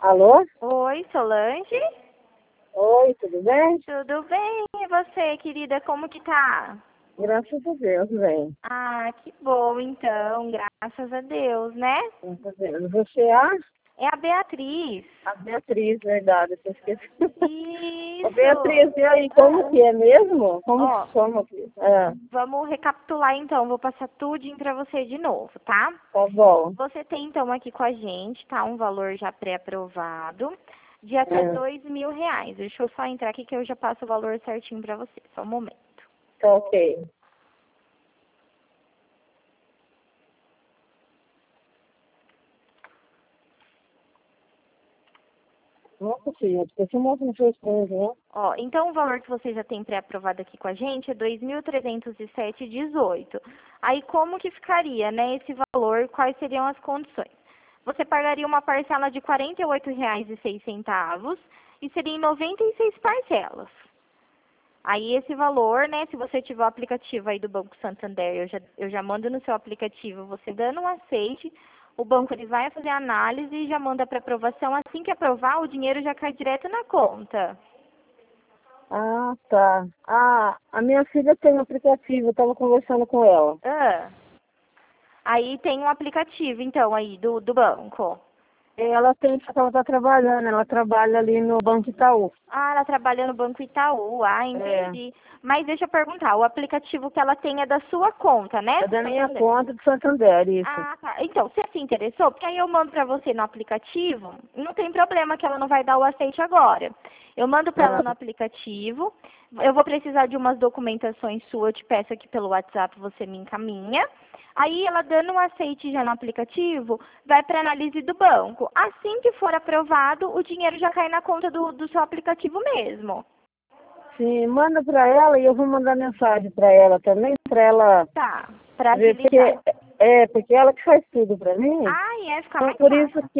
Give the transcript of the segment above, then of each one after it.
Alô? Oi, Solange? Oi, tudo bem? Tudo bem? E você, querida, como que tá? Graças a Deus, bem. Ah, que bom, então, graças a Deus, né? Graças a Deus. Você é É a Beatriz. a Beatriz, verdade, eu esqueci. Ô, Isso! Beatriz, e aí, como que é mesmo? Como Ó, que chama? Ah, vamos recapitular então, vou passar tudinho pra você de novo, tá? tá bom. Você tem então aqui com a gente, tá? Um valor já pré-aprovado de até Ah, R$ 2.000. Deixa eu só entrar aqui que eu já passo o valor certinho pra você, só um momento. tá ok. Nossa, filha, esse moço não fez coisa, né? Ó, então o valor que você já tem pré-aprovado aqui com a gente é 2.307,18. Aí como que ficaria, né, esse valor, quais seriam as condições? Você pagaria uma parcela de R$ 48,06 e seria em 96 parcelas. Aí esse valor, né, se você tiver o aplicativo aí do Banco Santander, eu já mando no seu aplicativo, você dando um aceite, o banco ele vai fazer a análise e já manda para aprovação. Assim que aprovar, o dinheiro já cai direto na conta. Ah, tá. Ah, a minha filha tem um aplicativo, eu tava conversando com ela. Ah, aí tem um aplicativo, então, aí do banco. Ela tem, só que ela tá trabalhando, ela trabalha ali no Banco Itaú. Ah, ela trabalha no Banco Itaú. Ah, É. entendi. Mas deixa eu perguntar, o aplicativo que ela tem é da sua conta, né? É Do da minha Santander. conta do Santander, isso. Ah, tá. Então, você se interessou? Porque aí eu mando pra você no aplicativo, não tem problema que ela não vai dar o aceite agora. Eu mando pra ela Ah, no aplicativo, eu vou precisar de umas documentações suas, eu te peço aqui pelo WhatsApp, você me encaminha. Aí ela dando um aceite já no aplicativo, vai para análise do banco. Assim que for aprovado, o dinheiro já cai na conta do seu aplicativo mesmo. sim, manda pra ela e eu vou mandar mensagem pra ela também, pra ela Tá, pra ver, agilizar. porque ela que faz tudo pra mim. Ah, é, fica Então mais por isso fácil. que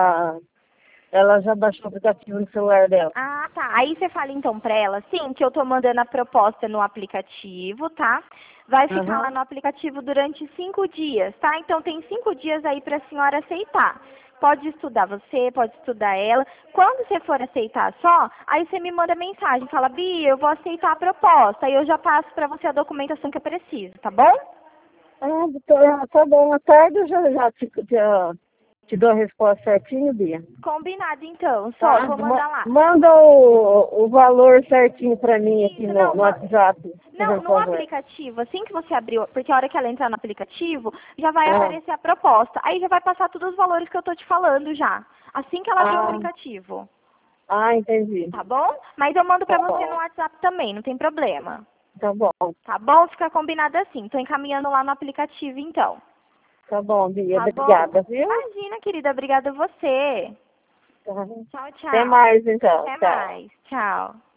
ela já baixou o aplicativo no celular dela. Ah, tá. Aí você fala então pra ela, sim, que eu tô mandando a proposta no aplicativo, tá? Vai ficar lá Aham. no aplicativo durante 5 dias, tá? Então tem 5 dias aí pra senhora aceitar. Pode estudar você, pode estudar ela. Quando você for aceitar só, aí você me manda mensagem, fala, Bia, eu vou aceitar a proposta. Aí eu já passo pra você a documentação que eu preciso, tá bom? Ah, doutora, tá bom, à tarde eu já te dou a resposta certinho, Bia. Combinado então, só, Tá? vou mandar lá. Manda o valor certinho pra mim aqui Isso, no WhatsApp, não, por no favor. aplicativo, assim que você abriu, porque a hora que ela entrar no aplicativo, já vai Ah, aparecer a proposta. Aí já vai passar todos os valores que eu tô te falando já. Assim que ela abrir o ah, aplicativo, entendi. tá bom? Mas eu mando Tá pra você no bom, WhatsApp também, não tem problema. tá bom. Tá bom? Fica combinado assim. Tô encaminhando lá no aplicativo então. Tá bom, Bia. Tá bom? Obrigada, viu? Imagina, querida, obrigada a você. Tá. Tchau, Até tchau. mais, então. Até Tchau. mais. Tchau.